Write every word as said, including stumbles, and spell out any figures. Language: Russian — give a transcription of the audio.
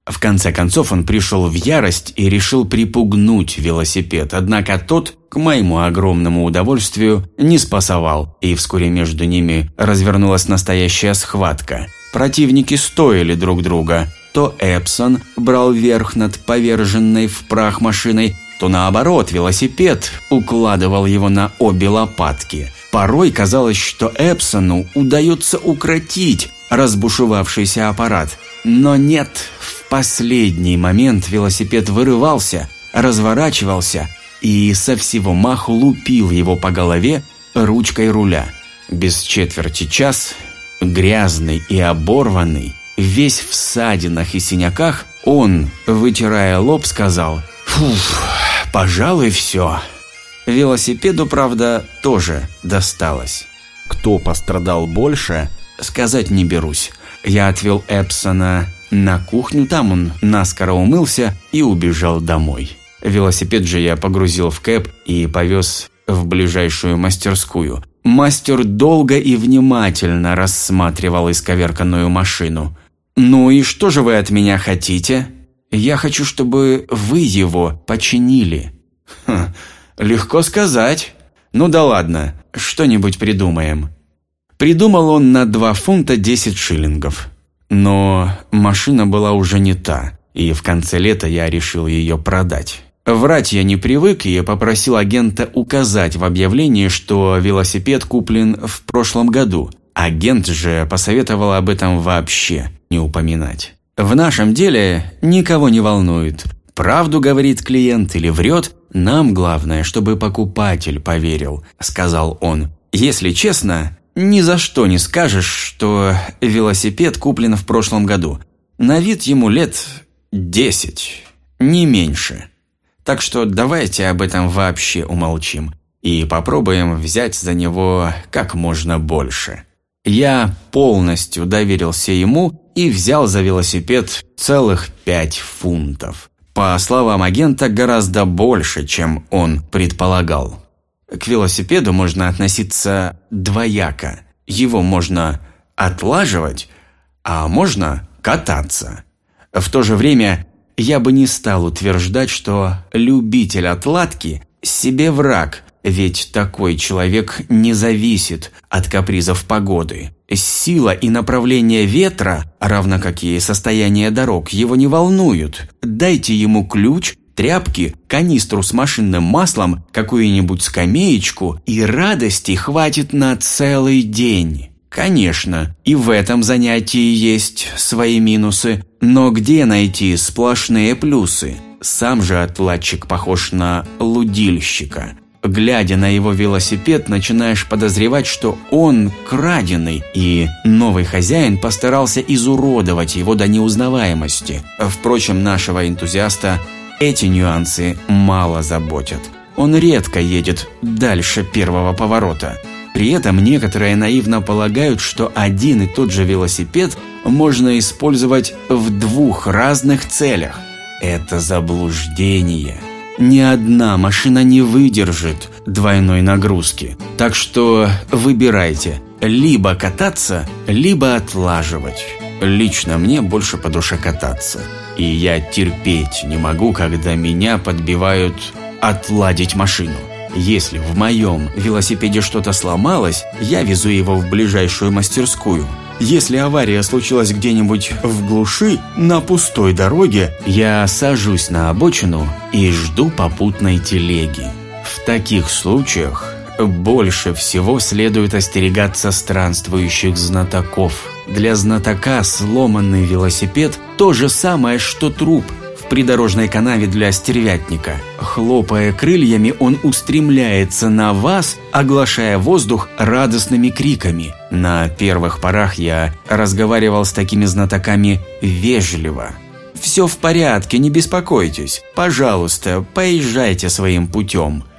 В конце концов он пришел в ярость и решил припугнуть велосипед, однако тот, к моему огромному удовольствию, не спасовал, и вскоре между ними развернулась настоящая схватка. Противники стоили друг друга. То Эпсон брал верх над поверженной в прах машиной, то наоборот, велосипед укладывал его на обе лопатки. Порой казалось, что Эпсону удается укротить разбушевавшийся аппарат. Но нет, в последний момент велосипед вырывался, разворачивался и со всего маху лупил его по голове ручкой руля. Без четверти час, грязный и оборванный, весь в ссадинах и синяках, он, вытирая лоб, сказал: «Фуф, пожалуй, все». Велосипеду, правда, тоже досталось. Кто пострадал больше, сказать не берусь. Я отвел Эпсона на кухню, там он наскоро умылся и убежал домой. Велосипед же я погрузил в кэб и повез в ближайшую мастерскую. Мастер долго и внимательно рассматривал исковерканную машину. «Ну и что же вы от меня хотите?» «Я хочу, чтобы вы его починили». «Хм, легко сказать. Ну да ладно, что-нибудь придумаем». Придумал он на два фунта десять шиллингов. Но машина была уже не та, и в конце лета я решил ее продать. Врать я не привык и попросил агента указать в объявлении, что велосипед куплен в прошлом году. Агент же посоветовал об этом вообще не упоминать. В нашем деле никого не волнует, правду говорит клиент или врет, нам главное, чтобы покупатель поверил, сказал он. Если честно, ни за что не скажешь, что велосипед куплен в прошлом году. На вид ему лет десять, не меньше. Так что давайте об этом вообще умолчим и попробуем взять за него как можно больше. Я полностью доверился ему и взял за велосипед целых пять фунтов. По словам агента, гораздо больше, чем он предполагал. К велосипеду можно относиться двояко. Его можно отлаживать, а можно кататься. В то же время я бы не стал утверждать, что любитель отладки себе враг, ведь такой человек не зависит от капризов погоды. Сила и направление ветра, равно как и состояние дорог, его не волнуют. Дайте ему ключ, тряпки, канистру с машинным маслом, какую-нибудь скамеечку, и радости хватит на целый день. Конечно, и в этом занятии есть свои минусы, но где найти сплошные плюсы? Сам же отладчик похож на лудильщика. Глядя на его велосипед, начинаешь подозревать, что он краденый, и новый хозяин постарался изуродовать его до неузнаваемости. Впрочем, нашего энтузиаста эти нюансы мало заботят. Он редко едет дальше первого поворота. При этом некоторые наивно полагают, что один и тот же велосипед можно использовать в двух разных целях. Это заблуждение. Ни одна машина не выдержит двойной нагрузки. Так что выбирайте: либо кататься, либо отлаживать. Лично мне больше по душе кататься. И я терпеть не могу, когда меня подбивают отладить машину. Если в моем велосипеде что-то сломалось, я везу его в ближайшую мастерскую. Если авария случилась где-нибудь в глуши, на пустой дороге, я сажусь на обочину и жду попутной телеги. В таких случаях больше всего следует остерегаться странствующих знатоков. Для знатока сломанный велосипед – то же самое, что труп в придорожной канаве для стервятника. Хлопая крыльями, он устремляется на вас, оглашая воздух радостными криками. На первых порах я разговаривал с такими знатоками вежливо. «Все в порядке, не беспокойтесь. Пожалуйста, поезжайте своим путем».